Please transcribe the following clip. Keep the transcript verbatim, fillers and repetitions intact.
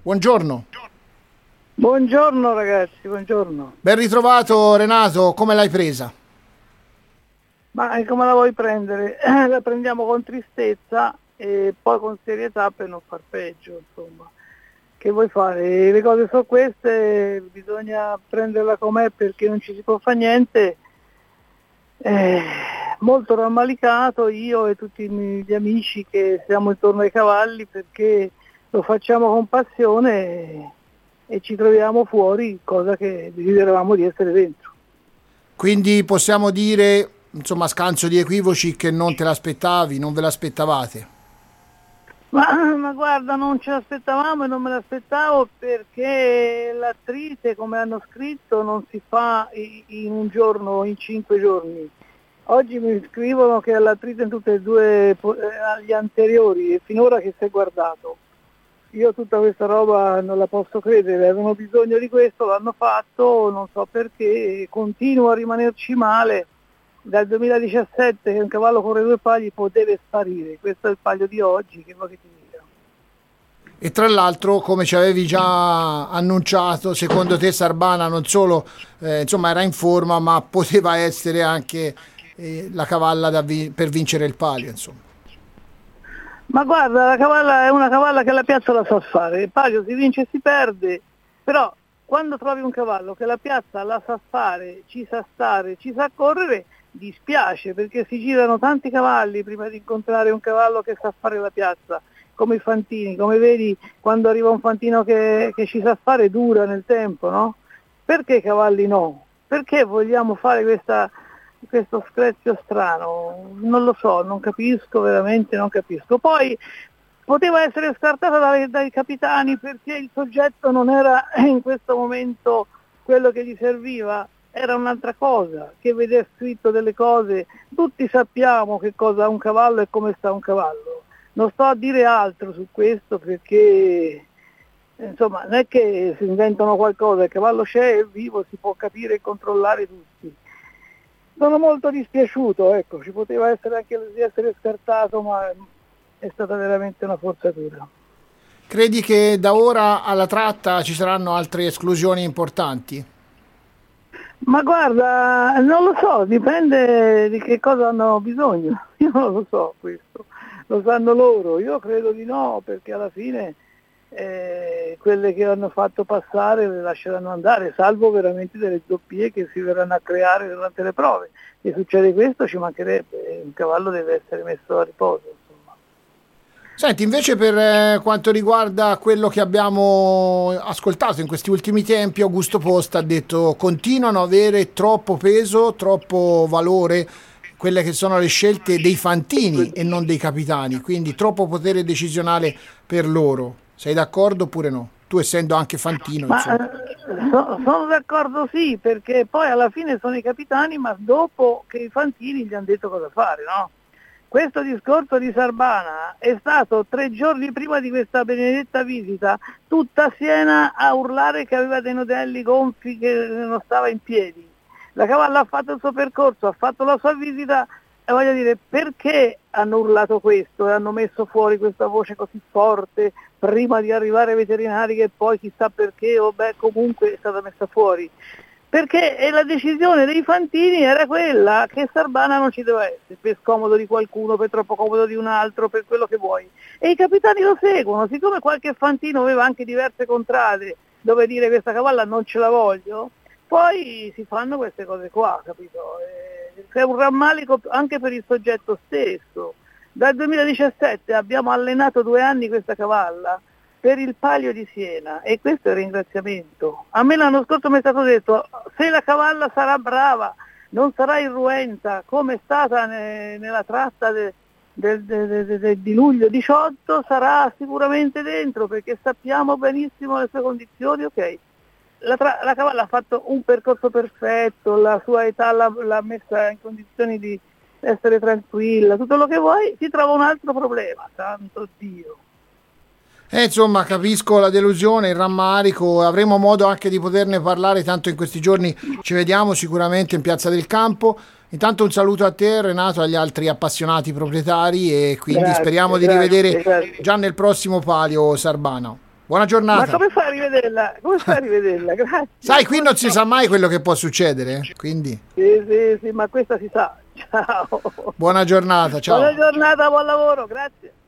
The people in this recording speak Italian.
buongiorno. Buongiorno ragazzi, buongiorno. Ben ritrovato Renato, come l'hai presa? Ma come la vuoi prendere? La prendiamo con tristezza e poi con serietà per non far peggio, insomma. Che vuoi fare? Le cose sono queste, bisogna prenderla com'è perché non ci si può fare niente. Eh, molto rammalicato io e tutti gli amici che siamo intorno ai cavalli perché lo facciamo con passione e, e ci troviamo fuori, cosa che desideravamo di essere dentro. Quindi possiamo dire, insomma, a scanso di equivoci, che non te l'aspettavi, non ve l'aspettavate? Ma, ma guarda, non ce l'aspettavamo e non me l'aspettavo perché l'attrite, come hanno scritto, non si fa in un giorno o in cinque giorni. Oggi mi scrivono che l'attrite in tutte e due agli anteriori e finora che si è guardato. Io tutta questa roba non la posso credere, avevano bisogno di questo, l'hanno fatto, non so perché, continuo a rimanerci male. Dal duemiladiciassette che un cavallo corre due pagli può deve sparire, questo è il paglio di oggi, che vuoi che ti dica. E tra l'altro, come ci avevi già annunciato, secondo te Sarbana non solo eh, insomma era in forma, ma poteva essere anche eh, la cavalla da vi- per vincere il palio, insomma. Ma guarda, la cavalla è una cavalla che la piazza la sa fare, il palio si vince e si perde, però quando trovi un cavallo che la piazza la sa fare, ci sa stare, ci sa correre, dispiace perché si girano tanti cavalli prima di incontrare un cavallo che sa fare la piazza, come i fantini. Come vedi, quando arriva un fantino che, che ci sa fare dura nel tempo, no? Perché i cavalli no? Perché vogliamo fare questa, questo screzio strano? Non lo so, non capisco, veramente non capisco. Poi poteva essere scartata dai, dai capitani perché il soggetto non era in questo momento quello che gli serviva. Era un'altra cosa, che vedere scritto delle cose, tutti sappiamo che cosa ha un cavallo e come sta un cavallo. Non sto a dire altro su questo perché, insomma, non è che si inventano qualcosa, il cavallo c'è, è vivo, si può capire e controllare tutti. Sono molto dispiaciuto, ecco, ci poteva essere anche di essere scartato, ma è stata veramente una forzatura. Credi che da ora alla tratta ci saranno altre esclusioni importanti? Ma guarda, non lo so, dipende di che cosa hanno bisogno, io non lo so questo, lo sanno loro, io credo di no, perché alla fine eh, quelle che hanno fatto passare le lasceranno andare, salvo veramente delle doppie che si verranno a creare durante le prove. Se succede questo ci mancherebbe, un cavallo deve essere messo a riposo. Senti, invece per eh, quanto riguarda quello che abbiamo ascoltato in questi ultimi tempi, Augusto Posta ha detto continuano ad avere troppo peso, troppo valore quelle che sono le scelte dei fantini e non dei capitani, quindi troppo potere decisionale per loro. Sei d'accordo oppure no? Tu essendo anche fantino, ma, insomma. Eh, so, sono d'accordo sì, perché poi alla fine sono i capitani, ma dopo che i fantini gli hanno detto cosa fare, no? Questo discorso di Sarbana è stato tre giorni prima di questa benedetta visita, tutta Siena a urlare che aveva dei nodelli gonfi, che non stava in piedi. La cavalla ha fatto il suo percorso, ha fatto la sua visita e voglio dire, perché hanno urlato questo e hanno messo fuori questa voce così forte prima di arrivare ai veterinari che poi chissà perché, o beh comunque è stata messa fuori? Perché la decisione dei fantini era quella che Sarbana non ci deve essere, per scomodo di qualcuno, per troppo comodo di un altro, per quello che vuoi. E i capitani lo seguono, siccome qualche fantino aveva anche diverse contrade dove dire questa cavalla non ce la voglio, poi si fanno queste cose qua, capito? E c'è un rammarico anche per il soggetto stesso. Dal duemiladiciassette abbiamo allenato due anni questa cavalla per il palio di Siena e questo è il ringraziamento. A me l'anno scorso mi è stato detto se la cavalla sarà brava, non sarà irruenta come è stata ne, nella tratta de, de, de, de, de, di luglio diciotto, sarà sicuramente dentro perché sappiamo benissimo le sue condizioni, ok. La, tra, la cavalla ha fatto un percorso perfetto, la sua età l'ha, l'ha messa in condizioni di essere tranquilla, tutto quello che vuoi, si trova un altro problema, santo Dio. Eh, insomma, capisco la delusione, il rammarico, avremo modo anche di poterne parlare, tanto in questi giorni ci vediamo sicuramente in Piazza del Campo. Intanto un saluto a te Renato, agli altri appassionati proprietari e quindi Grazie, speriamo di grazie, rivedere grazie. già nel prossimo palio Sarbana. Buona giornata. Ma come fai a rivederla? Come fai a rivederla? Grazie. Sai, qui non si sa mai quello che può succedere, quindi. Sì, sì, sì, ma questa si sa. Ciao. Buona giornata, ciao. Buona giornata, buon lavoro, grazie.